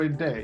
day.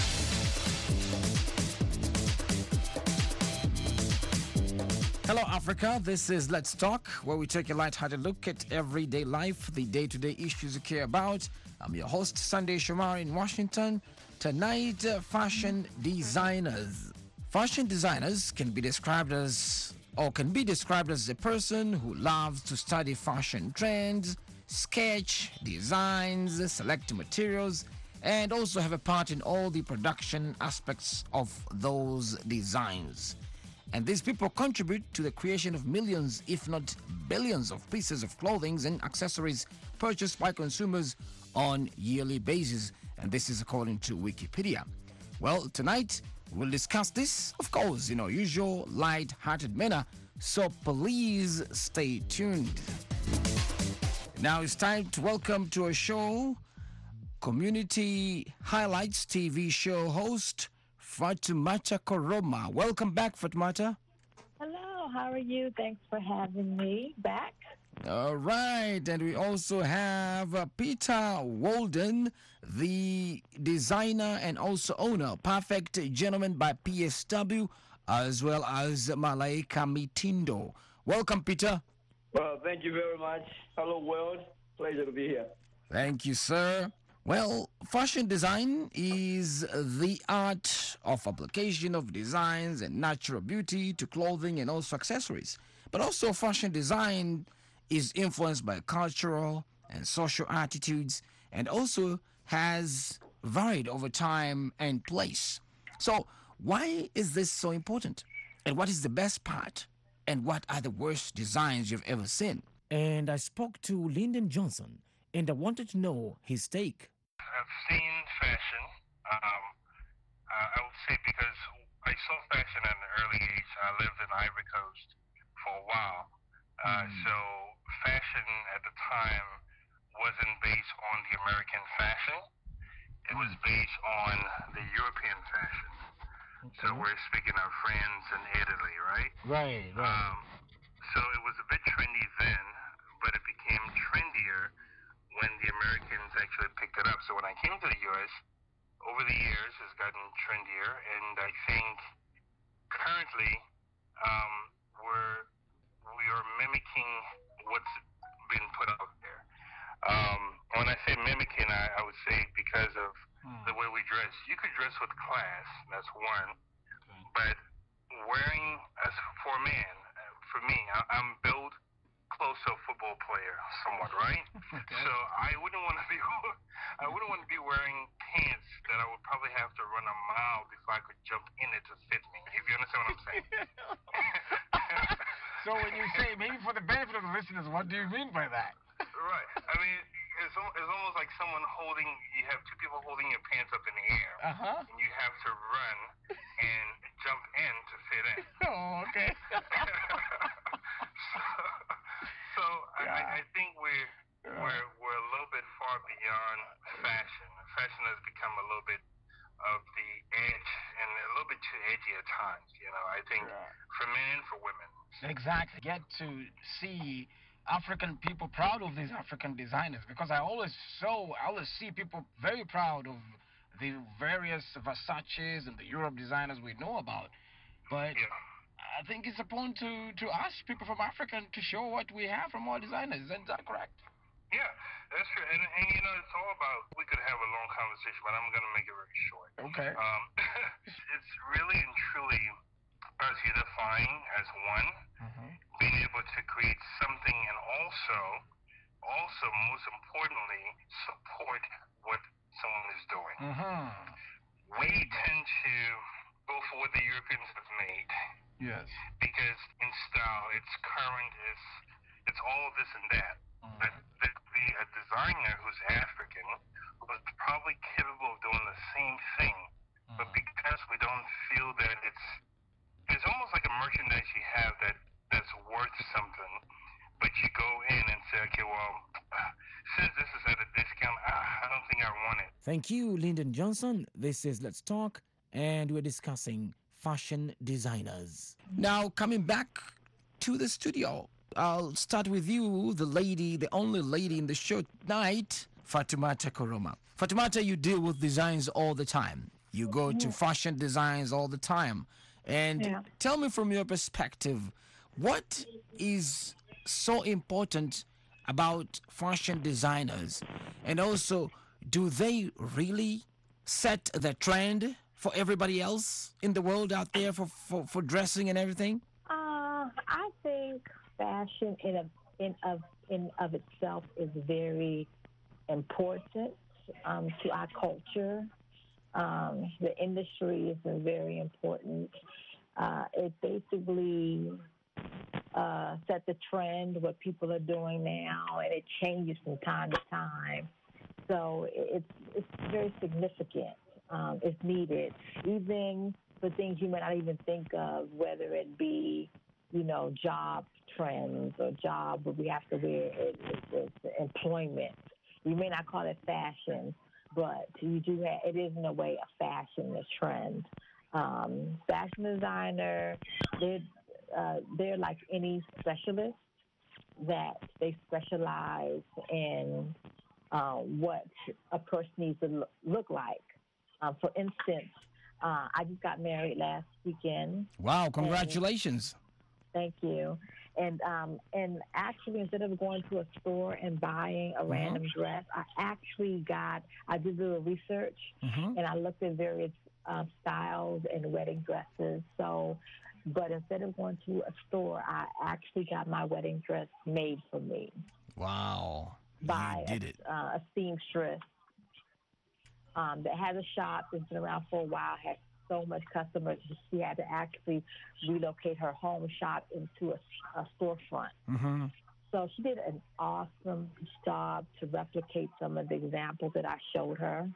Hello, Africa. This is Let's Talk, where we take a light-hearted look at everyday life, the day-to-day issues you care about. I'm your host, Sunday Shamar in Washington. Tonight, fashion designers. Fashion designers can be described as a person who loves to study fashion trends, sketch designs, select materials, and also have a part in all the production aspects of those designs. And these people contribute to the creation of millions, if not billions, of pieces of clothing and accessories purchased by consumers on yearly basis. And this is according to Wikipedia. Well, tonight we'll discuss this, of course, in our usual light-hearted manner. So please stay tuned. Now it's time to welcome to our show Community Highlights TV show host Fatumata Koroma. Welcome back, Fatumata. Hello, how are you? Thanks for having me back. All right, and we also have Peter Walden, the designer and also owner, Perfect Gentleman by PSW, as well as Malaika Mitindo. Welcome, Peter. Well, thank you very much. Hello, world. Pleasure to be here. Thank you, sir. Well, fashion design is the art of application of designs and natural beauty to clothing and also accessories. But also, fashion design is influenced by cultural and social attitudes and also has varied over time and place. So, why is this so important? And what is the best part? And what are the worst designs you've ever seen? And I spoke to Lyndon Johnson, and I wanted to know his take. I've seen fashion. I would say because I saw fashion at an early age. I lived in Ivory Coast for a while. So fashion at the time wasn't based on the American fashion. It was based on the European fashion. Okay. So we're speaking of France and Italy, right? Right. So it was a bit trendy then, but it became trendier when the Americans actually picked it up. So when I came to the U.S., over the years, it's gotten trendier, and I think currently we are mimicking what's been put out there. When I say mimicking, I would say because of the way we dress. You could dress with class, that's one, but wearing, as for a man, for me, I'm built close to a football player, somewhat, right? Okay. So I wouldn't want to be wearing pants that I would probably have to run a mile before I could jump in it to fit me. If you understand what I'm saying. So when you say, maybe for the benefit of the listeners, what do you mean by that? Right. I mean, it's almost like you have two people holding your pants up in the air, and you have to run and jump in to fit in. Oh, okay. So I think we're a little bit far beyond fashion. Fashion has become a little bit of the edge and a little bit too edgy at times. I think for men, for women. Exactly. Get to see African people proud of these African designers, because I always see people very proud of the various Versace's and the Europe designers we know about. But I think it's important to ask people from Africa to show what we have from our designers. Isn't that correct? Yeah, that's true. And it's all about, we could have a long conversation, but I'm going to make it very short. Okay. It's really and truly us unifying as one, being able to create something, and also most importantly, support what someone is doing. We tend to go for what the Europeans have made. Yes. Because in style, it's current, it's all this and that. But a designer who's African was probably capable of doing the same thing, but because we don't feel that it's almost like a merchandise you have that's worth something, but you go in and say, okay, well, since this is at a discount, I don't think I want it. Thank you, Lyndon Johnson. This is Let's Talk, and we're discussing fashion designers. Now, coming back to the studio, I'll start with you, the only lady in the show tonight, Fatumata Koroma. Fatumata, you deal with designs all the time. You go to fashion designs all the time. And Yeah. tell me from your perspective, what is so important about fashion designers? And also, do they really set the trend for everybody else in the world out there for dressing and everything? I think fashion in of itself is very important to our culture. The industry is very important. It basically set the trend, what people are doing now, and it changes from time to time. So it's very significant. It's needed, even for things you might not even think of, whether it be, job trends or job where we have to wear it's employment. You may not call it fashion, but you do have, it is in a way a fashion, a trend. Fashion designer, they're like any specialist that they specialize in what a person needs to look like. For instance, I just got married last weekend. Wow, congratulations. Thank you. And actually, instead of going to a store and buying a random dress, I did a little research and I looked at various styles and wedding dresses. So, but instead of going to a store, I actually got my wedding dress made for me. Wow. By You did it. A seamstress that has a shop that's been around for a while, has so much customers. She had to actually relocate her home shop into a storefront. So she did an awesome job to replicate some of the examples that I showed her.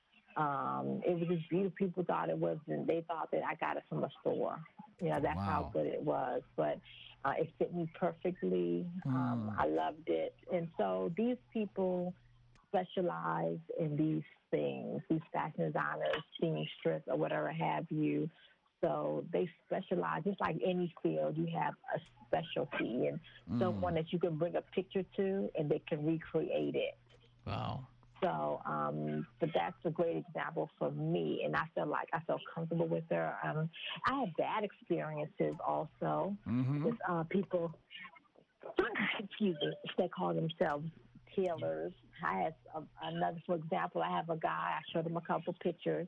It was just beautiful. People thought it was, and they thought that I got it from a store. That's how good it was. But it fit me perfectly. I loved it. And so these people specialize in these things, these fashion designers, seamstress, or whatever have you. So they specialize, just like any field, you have a specialty and someone that you can bring a picture to and they can recreate it. Wow. So, but that's a great example for me, and I felt comfortable with her. I had bad experiences also with people, excuse me, they call themselves tailors. I had another, for example, I have a guy, I showed him a couple pictures,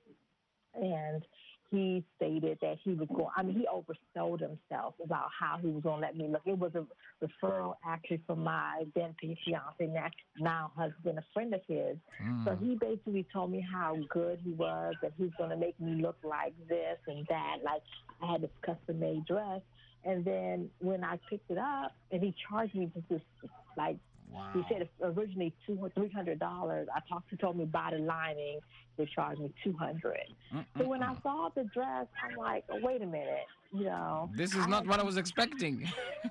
and he stated that he oversold himself about how he was going to let me look. It was a referral actually from my then fiance, now husband, a friend of his. So he basically told me how good he was, that he's going to make me look like this and that. Like I had this custom-made dress. And then when I picked it up, and he charged me just this, like, he said it's originally $300. He told me buy the lining, they charged me $200. So when I saw the dress, I'm like, oh, wait a minute, This is not what I was expecting.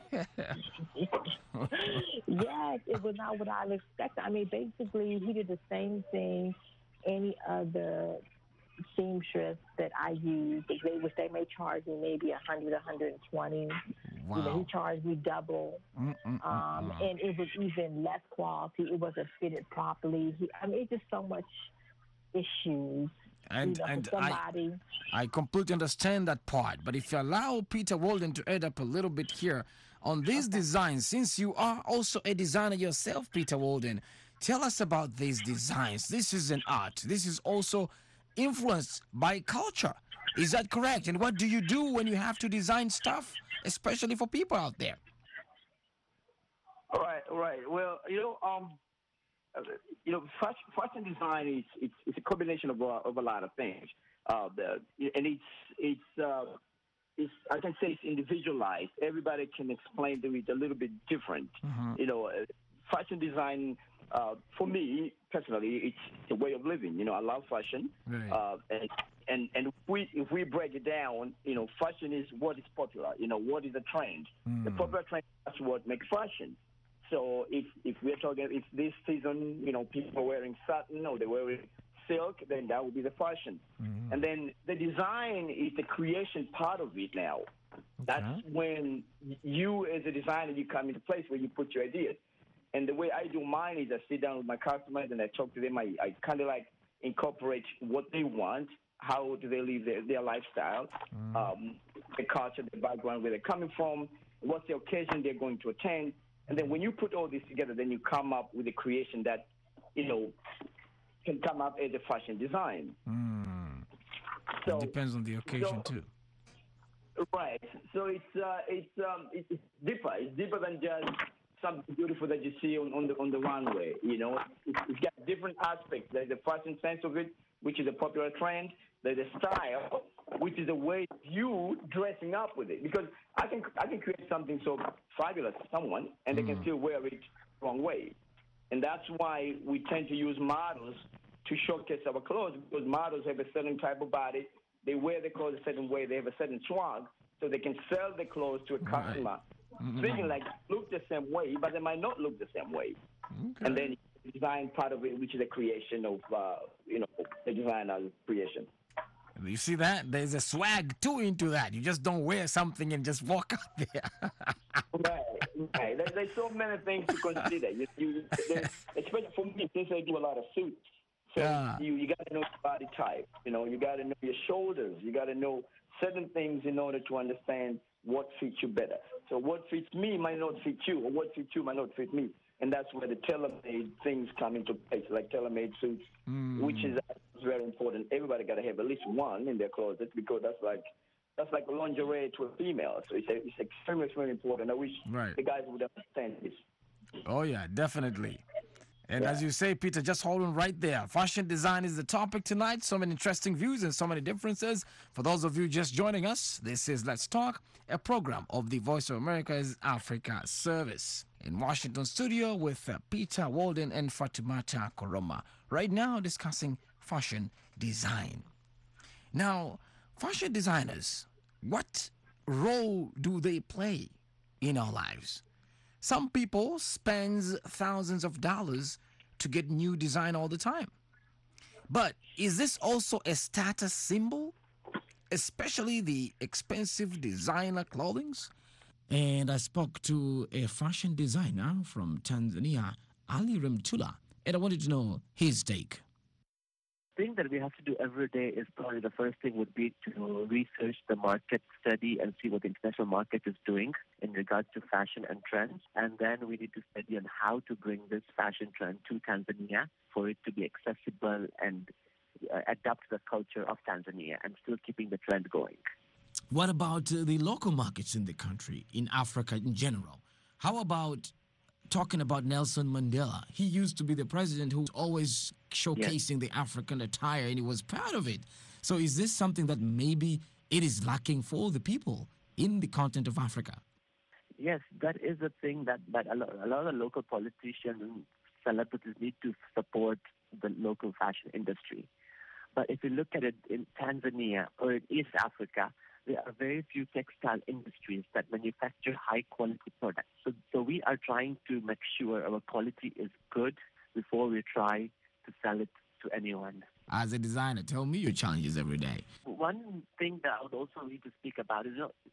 Yes, it was not what I was expecting. I mean, basically, he did the same thing any other seamstress that I use, which they may charge me maybe $100, $120. Wow. He charged me double, and it was even less quality. It wasn't fitted properly. It's just so much issues. And somebody. I completely understand that part. But if you allow Peter Walden to add up a little bit here on these designs, since you are also a designer yourself, Peter Walden, tell us about these designs. This is an art. This is also influenced by culture. Is that correct? And what do you do when you have to design stuff, especially for people out there? All right. Well, fashion design is it's a combination of a lot of things, and it's I can say it's individualized. Everybody can explain it a little bit different. Fashion design. For me personally, it's a way of living. I love fashion, Right. And if we break it down, fashion is what is popular. What is the trend? The popular trend, that's what makes fashion. So if we're talking, if this season, people are wearing satin or they're wearing silk, then that would be the fashion. And then the design is the creation part of it now. That's when you, as a designer, you come into place where you put your ideas. And the way I do mine is I sit down with my customers and I talk to them. I kind of like incorporate what they want, how do they live their lifestyle, the culture, the background, where they're coming from, what's the occasion they're going to attend. And then when you put all this together, then you come up with a creation that, can come up as a fashion design. So, it depends on the occasion, too. Right. So it's deeper. It's deeper than just something beautiful that you see on the runway. It's got different aspects. There's the fashion sense of it, which is a popular trend. There's a style, which is a way of you dressing up with it. Because I can create something so fabulous to someone, and they can still wear it the wrong way. And that's why we tend to use models to showcase our clothes, because models have a certain type of body. They wear the clothes a certain way. They have a certain swag, so they can sell the clothes to a customer, thinking like look the same way, but they might not look the same way. Okay. And then design part of it, which is the creation of the designer's creation. You see that? There's a swag too into that. You just don't wear something and just walk out there. Right. There's so many things to consider. Especially for me, since I do a lot of suits. So you got to know your body type. You got to know your shoulders. You got to know certain things in order to understand what fits you better. So what fits me might not fit you, or what fits you might not fit me. And that's where the tailor-made things come into place, like tailor-made suits, which is very important. Everybody got to have at least one in their closet, because that's like lingerie to a female. So it's extremely, extremely important. I wish the guys would understand this. Oh, yeah, definitely. And as you say, Peter, just hold on right there. Fashion design is the topic tonight. So many interesting views and so many differences. For those of you just joining us, this is Let's Talk, a program of the Voice of America's Africa Service. In Washington studio with Peter Walden and Fatimata Koroma. Right now discussing fashion design. Now, fashion designers, what role do they play in our lives? Some people spend thousands of dollars to get new design all the time. But is this also a status symbol? Especially the expensive designer clothings? And I spoke to a fashion designer from Tanzania, Ali Remtula, and I wanted to know his take. Thing that we have to do every day is probably the first thing would be to research the market, study and see what the international market is doing in regards to fashion and trends. And then we need to study on how to bring this fashion trend to Tanzania for it to be accessible and adapt to the culture of Tanzania and still keeping the trend going. What about the local markets in the country, in Africa in general? How about talking about Nelson Mandela? He used to be the president who was always showcasing the African attire, and he was proud of it. So is this something that maybe it is lacking for the people in the continent of Africa? Yes, that is a thing that a lot of local politicians and celebrities need to support the local fashion industry. But if you look at it in Tanzania or in East Africa, there are very few textile industries that manufacture high-quality products. So we are trying to make sure our quality is good before we try to sell it to anyone. As a designer, tell me your challenges every day. One thing that I would also need to speak about is,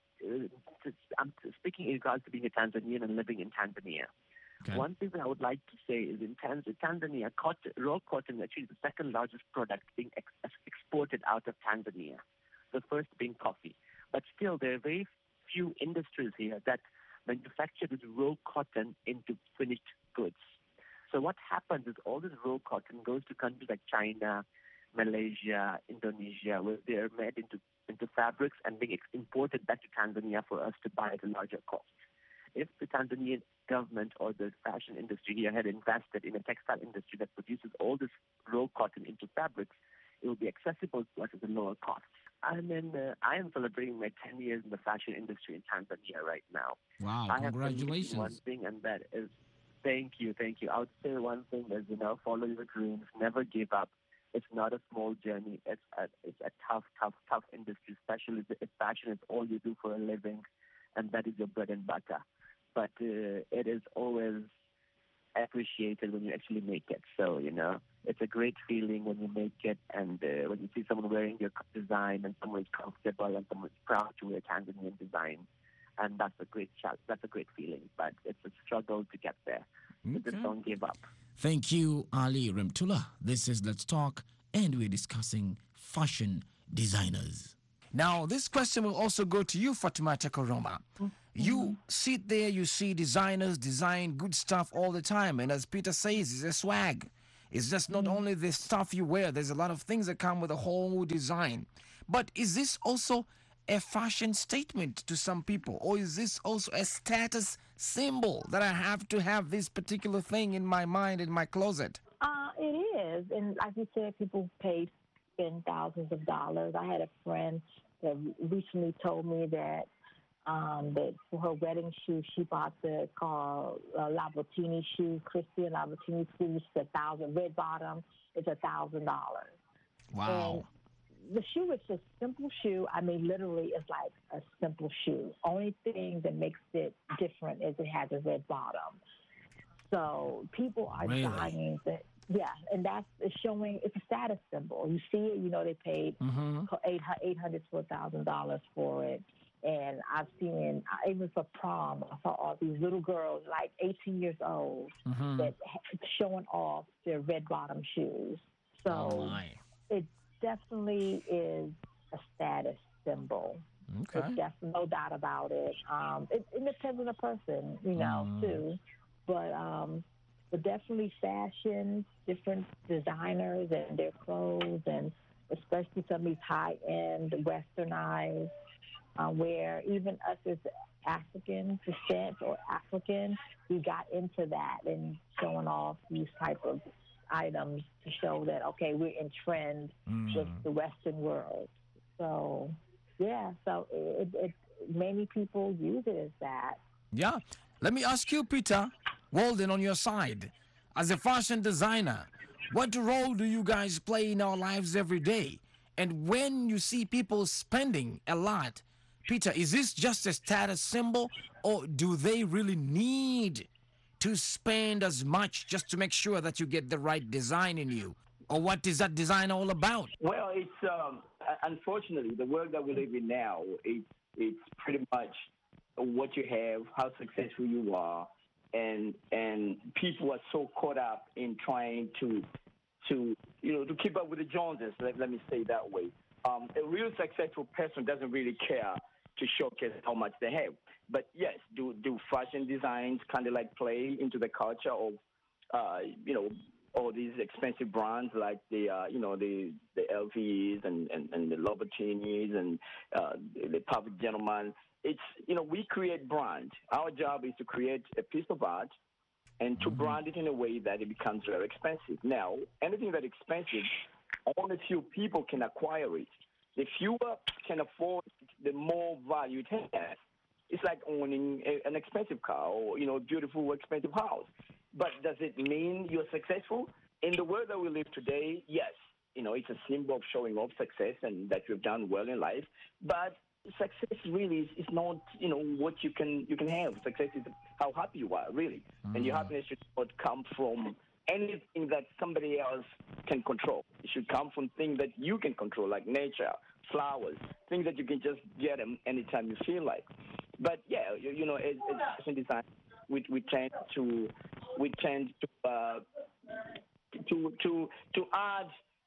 I'm speaking in regards to being a Tanzanian and living in Tanzania. Okay. One thing that I would like to say is in Tanzania, raw cotton is actually the second largest product being exported out of Tanzania. The first being coffee. But still, there are very few industries here that manufacture this raw cotton into finished goods. So what happens is all this raw cotton goes to countries like China, Malaysia, Indonesia, where they are made into fabrics and being imported back to Tanzania for us to buy at a larger cost. If the Tanzanian government or the fashion industry here had invested in a textile industry that produces all this raw cotton into fabrics, it will be accessible to us at a lower cost. I am celebrating my 10 years in the fashion industry in Tanzania right now. Wow, congratulations. I have one thing, and that is, thank you. I would say one thing is, follow your dreams, never give up. It's not a small journey. It's a tough industry, especially if fashion is all you do for a living, and that is your bread and butter. But it is always appreciated when you actually make it. So, it's a great feeling when you make it, and when you see someone wearing your design and someone is comfortable and someone is proud to wear Tanzanian design. And that's a great feeling, but it's a struggle to get there. Just don't give up. Thank you, Ali Remtula. This is Let's Talk, and we're discussing fashion designers. Now, this question will also go to you, Fatoumata Koroma. You sit there, you see designers design good stuff all the time. And as Peter says, it's a swag. It's just not only the stuff you wear. There's a lot of things that come with a whole design. But is this also a fashion statement to some people? Or is this also a status symbol that I have to have this particular thing in my mind, in my closet? It is. And like you said, people spend thousands of dollars. I had a friend that recently told me that for her wedding shoe, she bought the Labottini shoe, Christian Labottini shoe, which is $1,000. Red bottom, it's $1,000. Wow. And the shoe is a simple shoe. I mean, literally, it's like a simple shoe. Only thing that makes it different is it has a red bottom. So people are dying that. Yeah, and that's showing, it's a status symbol. You see it, you know, they paid $800 to $1,000 for it. And I've seen, even for prom, I saw all these little girls, like 18 years old, that showing off their red bottom shoes. So it definitely is a status symbol. Okay. It's definitely no doubt about it. It depends on the person, you know, too. But definitely fashion, different designers and their clothes, and especially some of these high-end westernized, where even us as African descent or African, we got into that and showing off these type of items to show that, okay, we're in trend with the Western world. So, yeah, so it many people use it as that. Yeah. Let me ask you, Peter Walden, on your side. As a fashion designer, what role do you guys play in our lives every day? And when you see people spending a lot, Peter, is this just a status symbol, or do they really need to spend as much just to make sure that you get the right design in you? Or what is that design all about? Well, it's unfortunately the world that we live in now. It's pretty much what you have, how successful you are, and people are so caught up in trying to keep up with the Joneses. Let me say it that way. A real successful person doesn't really care to showcase how much they have. But yes, do fashion designs kind of like play into the culture of all these expensive brands like the LVs and the Louboutin's and the Perfect Gentleman. It's, we create brands. Our job is to create a piece of art and to brand it in a way that it becomes very expensive. Now, anything that's expensive, only few people can acquire it. The fewer can afford it, the more value it has. It's like owning an expensive car or, a beautiful, expensive house. But does it mean you're successful? In the world that we live today, yes. It's a symbol of showing off success and that you've done well in life. But success really is not, what you can have. Success is how happy you are, really. And your happiness should not come from anything that somebody else can control. It should come from things that you can control, like nature, flowers, things that you can just get them anytime you feel like. But yeah, as fashion design, we tend to add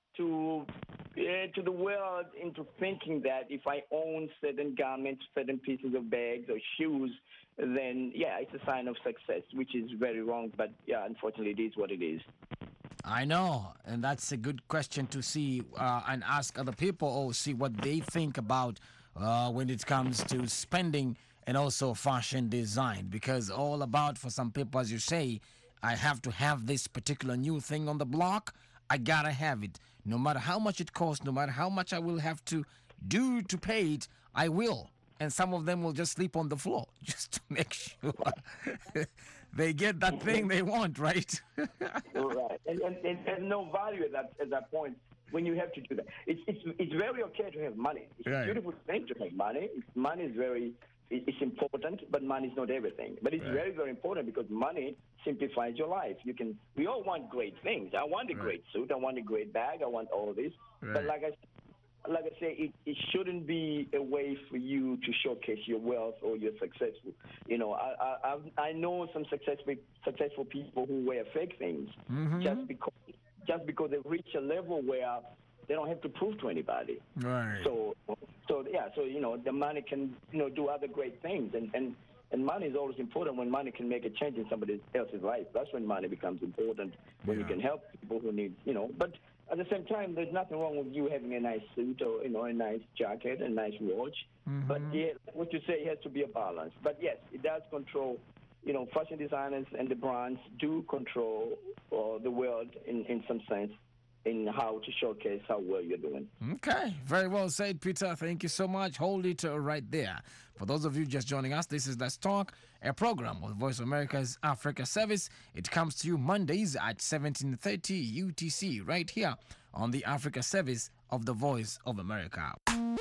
to the world into thinking that if I own certain garments, certain pieces of bags or shoes, then yeah, it's a sign of success, which is very wrong. But yeah, unfortunately, it is what it is. I know, and that's a good question to see and ask other people or see what they think about when it comes to spending and also fashion design. Because all about, for some people, as you say, I have to have this particular new thing on the block. I gotta have it. No matter how much it costs, no matter how much I will have to do to pay it, I will. And some of them will just sleep on the floor just to make sure they get that thing they want, right? Right. And there's no value at that point when you have to do that. It's very okay to have money. It's a beautiful thing to have money. Money is it's important, but money is not everything. But it's very, very important because money simplifies your life. We all want great things. I want a great suit. I want a great bag. I want all this. But like I said, like I say, it shouldn't be a way for you to showcase your wealth or you're successful. You know, I know some successful people who wear fake things just because they reach a level where they don't have to prove to anybody. Right. So you know, the money can, you know, do other great things, and money is always important when money can make a change in somebody else's life. That's when money becomes important, when you can help people who need, you know. But at the same time, there's nothing wrong with you having a nice suit or, you know, a nice jacket, a nice watch. But yeah, what you say, it has to be a balance. But yes, it does control, you know, fashion designers and the brands do control the world in some sense, in how to showcase how well you're doing. Okay, very well said, Peter. Thank you so much. Hold it right there. For those of you just joining us, this is Let's Talk, a program of Voice of America's Africa Service. It comes to you Mondays at 17:30 UTC, right here on the Africa Service of the Voice of America.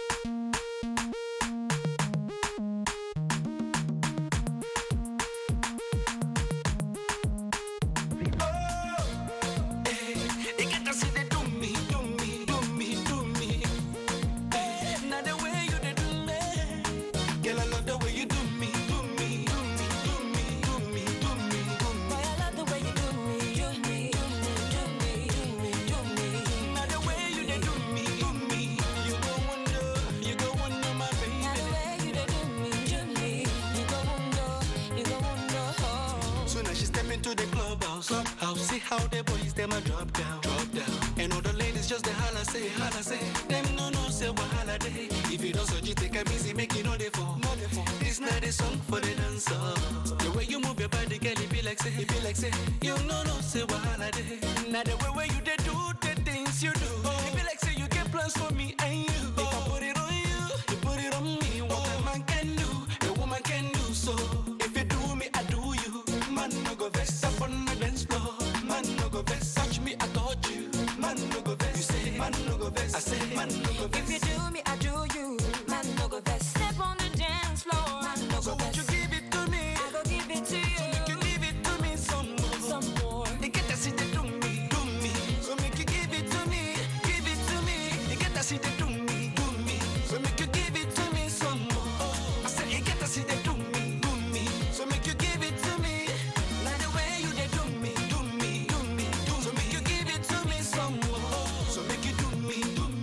See how the boys them a drop down. And all the ladies just the holla say. Them no say wahala day. If you don't so you take a busy, make it no dey for. This not a song for the dancer. The way you move your body, girl, it be like say. You no say wahala day. Now the way you dey do the things you do. It be like say you get plans for me and you. If I put it on you put it on me. What a man can do, a woman can do so. If you do me, I do you. Man no go vex up on the dance floor. Man no go vex, touch me, I touch you. Man no go vex, you say. Man no go vex, I say. Man no go vex. If you do me, I do you. Man no go vex. Step on the dance floor. Man no so go vex. So won't you give it to me? I go give it to you. So make you give it to me some more. They get to see they do me. So make you give it to me. They get to see they do me. So make you give it to me some more. I said you get to see they do me. So make you give it to me. Like the way you they do me. So make you give it to me some more. So make you do me.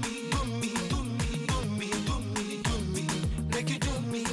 Make you do me.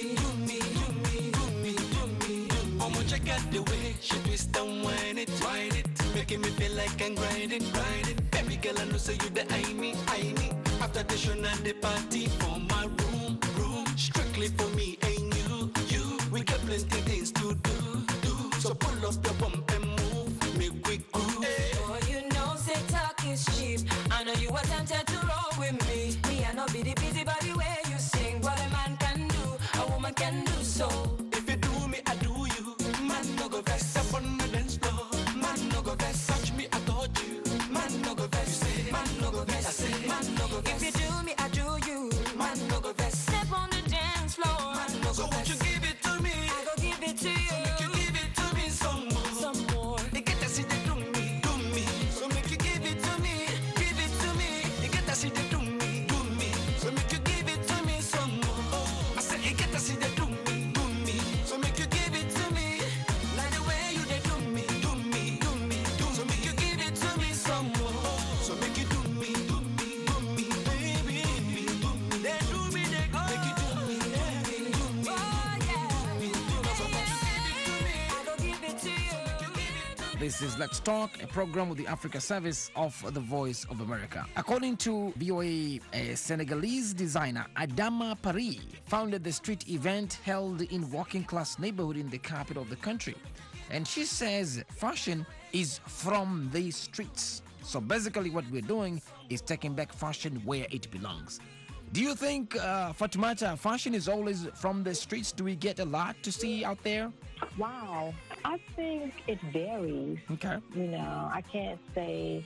I'ma check out the way she twist and whine it. Making me feel like I'm grinding. Baby girl, I know say you the I me. After the show and the party for my room. Strictly for me and you. We got plenty things to do. So pull up your bump and move. Make we groove. Oh, you know, say talk is cheap. I know you were tempted to roll with me. Me, I know be the busybody where you sing. What a man can do, a woman can do so. If you do me, I do you. Man no go vex up on the dance floor. Man no go vex, touch me, I touch you. Man no go vex, you say. Man no go vex, I say. Man no go vex. If you do me, I do you. Man no go vex. Step on the dance floor. Man no go so vex. So won't you give it to me? I go give it to you. So make you give it to me some more. They get to see they do me. So make you give it to me. They get to see they do me. So make you give it to me some more. I said you get to see they do me. So make you give it to me. Like the way you they do me. So make you give it to me some more. So make you do me. Baby. They do me, they go. Make you do me. Oh, yeah. So won't you give it to me? I go give it to you. This is Let's Talk, a program with the Africa Service of the Voice of America. According to VOA, a Senegalese designer, Adama Paris, founded the street event held in working-class neighborhood in the capital of the country. And she says fashion is from the streets. So basically what we're doing is taking back fashion where it belongs. Do you think, Fatimata, fashion is always from the streets? Do we get a lot to see out there? Wow. I think it varies. Okay. You know, I can't say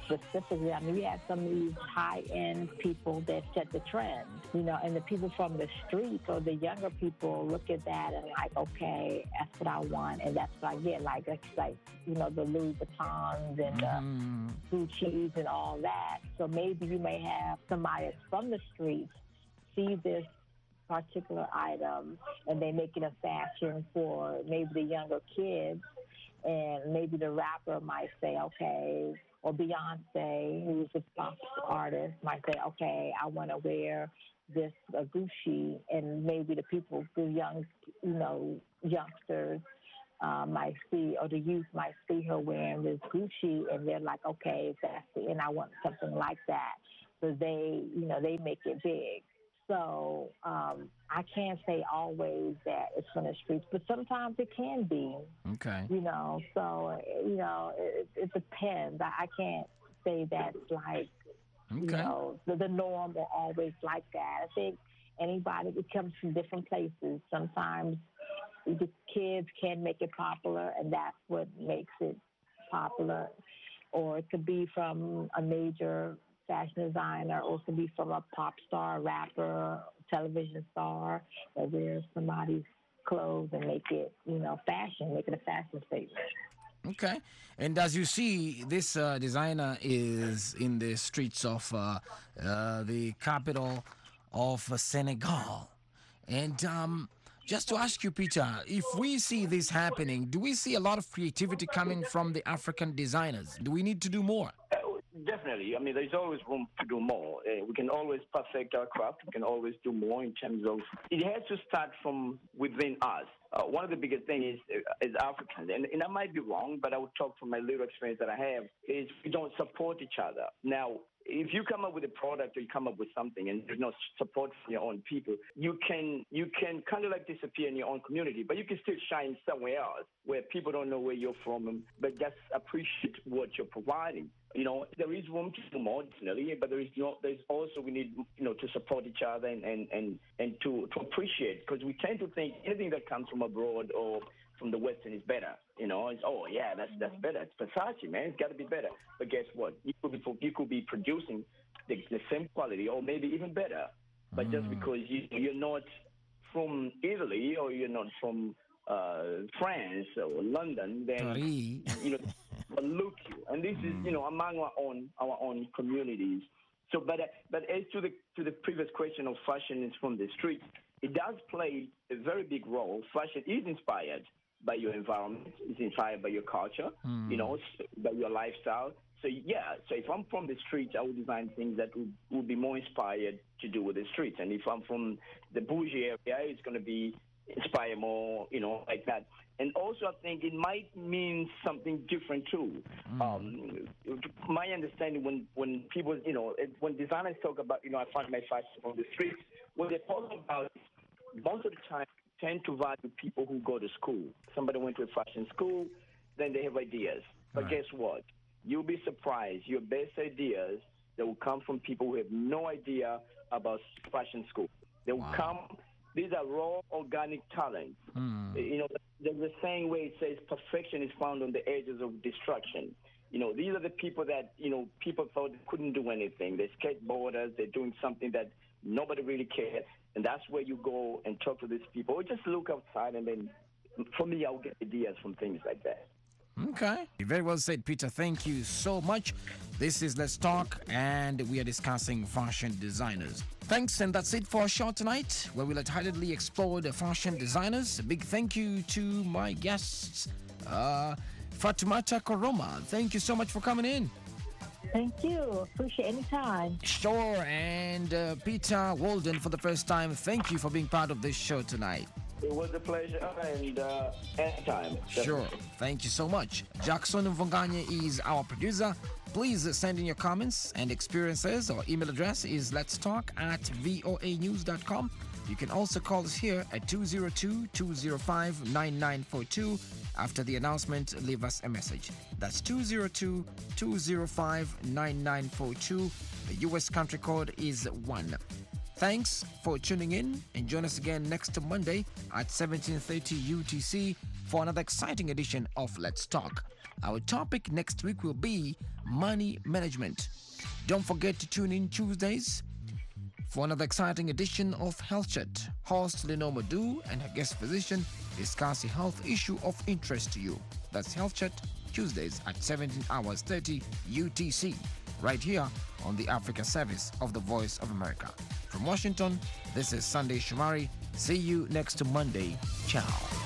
specifically. I mean, we had some of these high-end people that set the trend, and the people from the streets or the younger people look at that and like, okay, that's what I want, and that's what I get. Like the Louis Vuittons and the Gucci's and all that. So maybe you may have somebody that's from the streets see this particular item and they make it a fashion for maybe the younger kids, and maybe the rapper might say, okay, or Beyonce, who's a pop artist, might say, okay, I want to wear this Gucci, and maybe the people, the young, youngsters might see, or the youth might see her wearing this Gucci, and they're like, okay, that's the end, I want something like that. So they make it big. So I can't say always that it's from the streets, but sometimes it can be. Okay. So it depends. I can't say that's like the norm or always like that. I think it comes from different places. Sometimes the kids can make it popular, and that's what makes it popular. Or it could be from a major fashion designer, or it could be from a pop star, rapper, television star that wears somebody's clothes and make it, fashion, make it a fashion statement. Okay. And as you see, this designer is in the streets of the capital of Senegal. And just to ask you, Peter, if we see this happening, do we see a lot of creativity coming from the African designers? Do we need to do more? Definitely. I mean, there's always room to do more. We can always perfect our craft. We can always do more in terms of, it has to start from within us. One of the biggest things is Africans, and I might be wrong, but I would talk from my little experience that I have, is we don't support each other. Now, if you come up with a product or you come up with something and there's no support from your own people, you can kind of like disappear in your own community, but you can still shine somewhere else where people don't know where you're from, but just appreciate what you're providing. There is room to do more, definitely, but there's also, we need, to support each other and to appreciate, because we tend to think anything that comes from abroad or from the Western is better. It's, oh yeah, that's better. It's Versace, man. It's got to be better. But guess what? You could be producing the same quality or maybe even better. But just because you're not from Italy or you're not from France or London, then look you. And this is among our own communities. So, but as to the previous question of fashion is from the street, it does play a very big role. Fashion is inspired by your environment, it's inspired by your culture, by your lifestyle. So if I'm from the streets, I would design things that would be more inspired to do with the streets. And if I'm from the bougie area, it's going to be inspired more, like that. And also, I think it might mean something different too. My understanding, when people, when designers talk about, I find my fashion from the streets, what they're talking about most of the time tend to value people who go to school. Somebody went to a fashion school, then they have ideas. But guess what? You'll be surprised. Your best ideas, they will come from people who have no idea about fashion school. They will come. These are raw, organic talents. There's a saying where it says perfection is found on the edges of destruction. These are the people that, people thought they couldn't do anything. They're skateboarders. They're doing something that nobody really cares. And that's where you go and talk to these people. Or just look outside, and then, for me, I'll get ideas from things like that. Okay. Very well said, Peter. Thank you so much. This is Let's Talk, and we are discussing fashion designers. Thanks, and that's it for our show tonight, where we lightheartedly explore the fashion designers. A big thank you to my guests, Fatoumata Koroma. Thank you so much for coming in. Thank you. Appreciate any time. Sure. And Peter Walden, for the first time, thank you for being part of this show tonight. It was a pleasure, and anytime. Sure. Thank you so much. Jackson Mvunganye is our producer. Please send in your comments and experiences. Our email address is letstalk@voanews.com. You can also call us here at 202-205-9942. After the announcement, leave us a message. That's 202-205-9942. The U.S. country code is 1. Thanks for tuning in, and join us again next Monday at 17:30 UTC for another exciting edition of Let's Talk. Our topic next week will be money management. Don't forget to tune in Tuesdays for another exciting edition of Health Chat. Host Lenore Madu and her guest physician discuss a health issue of interest to you. That's Health Chat, Tuesdays at 17:30 UTC, right here on the Africa service of the Voice of America. From Washington, this is Sunday Shomari. See you next Monday. Ciao.